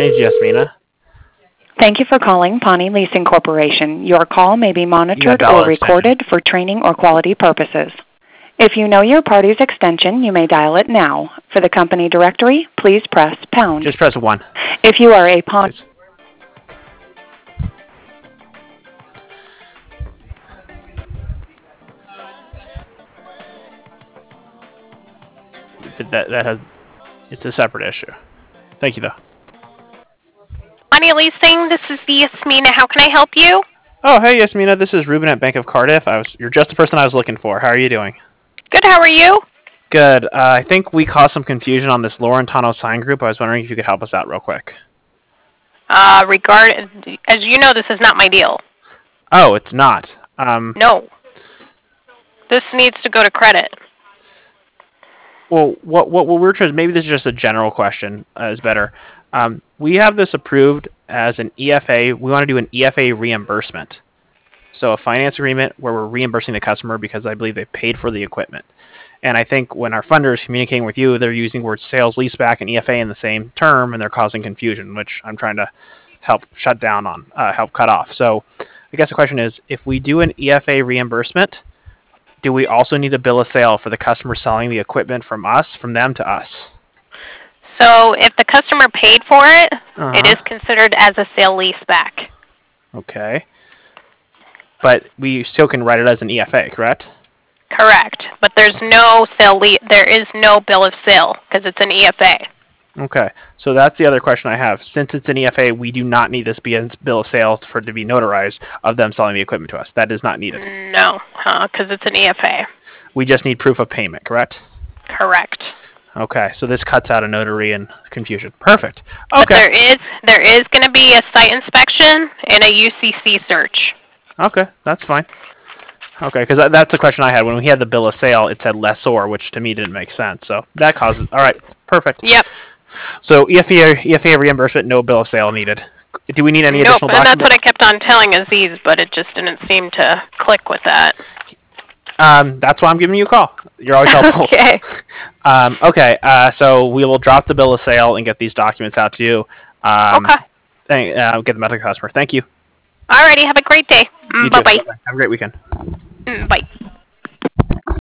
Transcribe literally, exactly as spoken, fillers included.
name's Yasmina. Thank you for calling Pawnee Leasing Corporation. Your call may be monitored or recorded for training or quality purposes. If you know your party's extension, you may dial it now. For the company directory, please press pound. Just press one. If you are a Pawnee... That, that has, it's a separate issue. Thank you, though. Pawnee Leasing, this is Yasmina. How can I help you? Oh, hey, Yasmina. This is Ruben at Bank of Cardiff. I was, you're just the person I was looking for. How are you doing? Good, how are you? Good. Uh, I think we caused some confusion on this Laurentano sign group. I was wondering if you could help us out real quick. Uh, regard, as you know, this is not my deal. Oh, it's not. Um, no. This needs to go to credit. Well, what what, what we're trying, maybe this is just a general question, uh, is better. Um, we have this approved as an E F A. We want to do an E F A reimbursement. So a finance agreement where we're reimbursing the customer because I believe they paid for the equipment. And I think when our funder is communicating with you, they're using words sales leaseback and E F A in the same term, and they're causing confusion, which I'm trying to help shut down on, uh, help cut off. So I guess the question is, if we do an E F A reimbursement, do we also need a bill of sale for the customer selling the equipment from us, from them to us? So if the customer paid for it, uh-huh. it is considered as a sale leaseback. Okay. But we still can write it as an E F A, correct? Correct. But there's no sale le- there is no bill of sale because it's an E F A. Okay. So that's the other question I have. Since it's an E F A, we do not need this bill of sale for it to be notarized of them selling the equipment to us. That is not needed. No, because uh, it's an E F A. We just need proof of payment, correct? Correct. Okay, so this cuts out a notary and confusion. Perfect. But Okay. there is there is going to be a site inspection and a U C C search. Okay, that's fine. Okay, because that's the question I had. When we had the bill of sale, it said lessor, which to me didn't make sense. So that causes... All right, perfect. Yep. So E F A, E F A reimbursement, no bill of sale needed. Do we need any nope, additional documents? Nope, and that's what I kept on telling Aziz, but it just didn't seem to click with that. Um, that's why I'm giving you a call. You're always helpful. Okay. Um, okay, uh, so we will drop the bill of sale and get these documents out to you. Um, okay. Thank, uh, get them out to the customer. Thank you. Alrighty, have a great day. You Bye-bye. Have a great weekend. Bye.